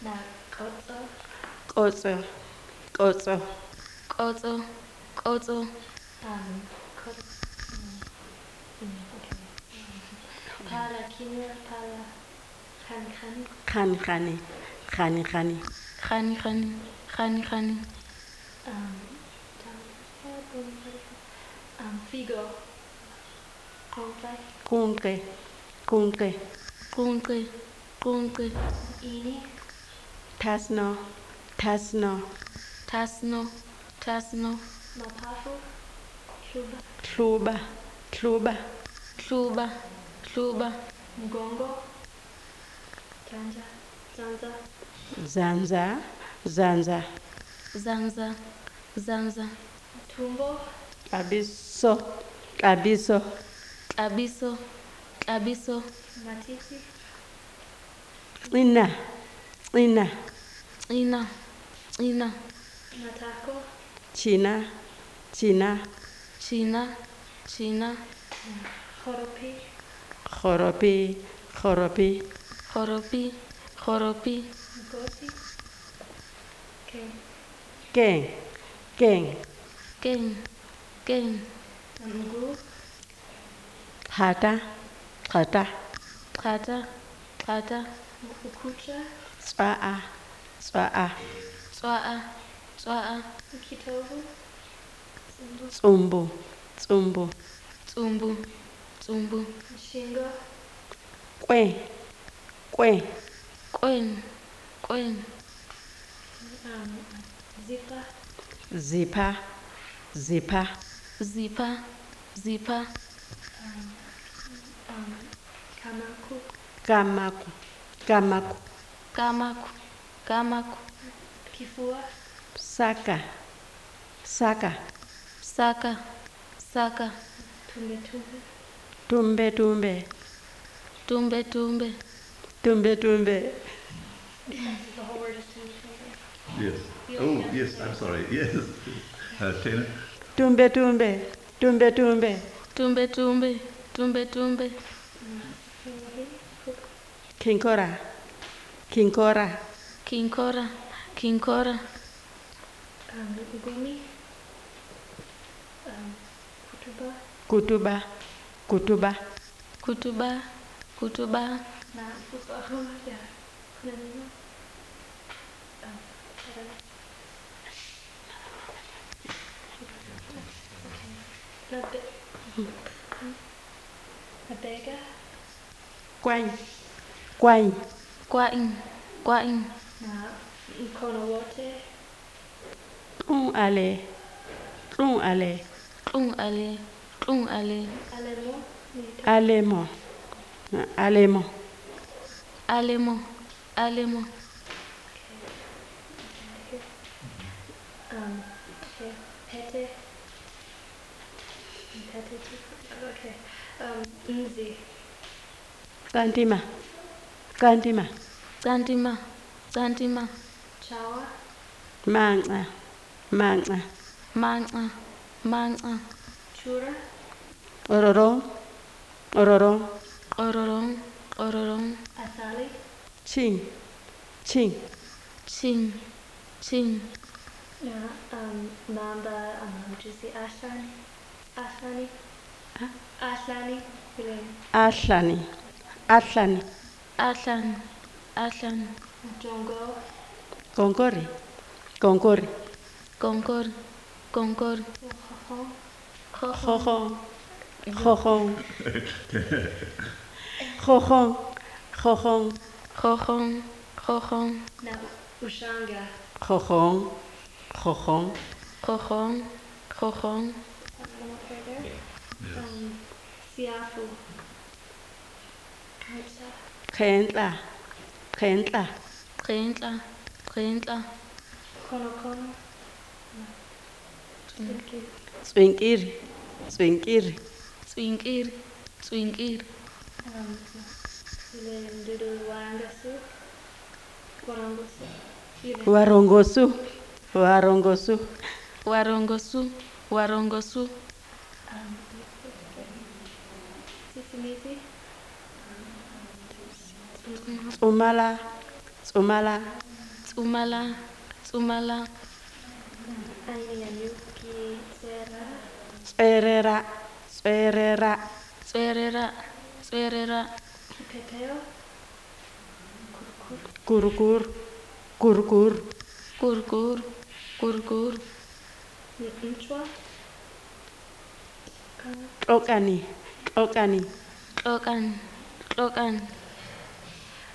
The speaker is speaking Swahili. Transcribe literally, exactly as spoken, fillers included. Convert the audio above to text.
Na koto. Koto. Koto. Koto. Koto. Um, koto. Mm, okay. Um, pala kinua, pala khani khani. Khani khani. Khani khani. Khani khani. Khani khani. Um, um, figo. Konkai. Kunke. Kunke. Kunke. Kunke. Ini. Tasno. Tasno. Tasno. Tasno. Mapafu. Kluba. Tluba. Tluba. Tluba. Tluba. Mgongo. Janja. Zanza. Zanza. Zanza. Zanza. Zanza. Tumbo. Kabiso. Kabiso. Abiso. Abiso. Matiti. Ina. Ina. Ina. Ina. Matako. China. China. China. China. Horopi. Khoropi. Khoropi. Horopi. Horopi. Goti. Okay. Keng. Keng. Keng. Keng. Mguu. Hata. Hata. Kata. Kata. Ukucha. Swaa. Swaa. Swaa. Swaa. Kitovu. Simbu. Tsumbu. Tsumbu. Tsumbu. Tsumbu. Shingo. Kwe. Kwe. Qwen. Qwen. Um, zipa. Zipha. Zipha. Zipha. Zipha. Um, um, kamaku. Kamaku. Kamaku. Kamaku. Kamaku. Kifua. Saka. Saka. Saka. Saka. Tumbe tumbe. Tumbe tumbe. Tumbe tumbe. Tumbe tumbe. The whole word is tumbe tumbe. Yes. Oh, yes, I'm sorry. Yes. Uh, Tina? Tumbe tumbe. Tumbe tumbe. Tumbe tumbe. Tumbe tumbe. Kinkora. Kinkora. Kinkora. Kinkora. Um, gumi. Um, kutuba. Kutuba. Kutuba. Kutuba. Kutuba. Na ufahamu ya kuna neno. Um, I don't know. Na be. Na bega. Kwany. Kwany. Kwain. Kwain. Na mkono wote. Un ale. Un ale. Tlung ale. Tlung ale. Alemo. Alemo. Alemo. Alemo. Alemo. Um, pe- pete. Pete. Okay. Um, nzi. Kantima. Kantima. Tsantima. Tsantima. Chawa. Manca. Manca. Manca. Manca. Chura. Ororong. Ororong. Ororong. Ororong. Asali. Ching. Ching. Ching. Ching. Na um, mamba um, juicy ashlani. Ashlani. Huh? Ashlani. Vile. Ahlani. Ahlani. Ahlan. Ahlan. Jongo. Konkori. Konkori. Konkor. Konkor. Hoho. Jojon. Jojon. Jojon. Jojon. Jojon. Jojon. Na ushanga. Jojon. Jojon. Jojon. Jojon. Um, siafu. Mucha. Gentla. Gentla. Gentla. Gentla. Kono kono. Thank you. Zwinkiri. Zwinkiri. Zwinkir. Zwinkir. Um, vile mdudu warangasu. Warangusu. Vile. Warongosu. Warongosu. Warongosu. Warongosu. Um, sisimizi. Tsumala. Tsumala. tsumala, tsumala, Ayayuki Sera tserera tserera tswerera, tswerera, Pepeo kurkur kurkur kurkur, kurkur, Nchwa tlokani tlokani xokan, xokan,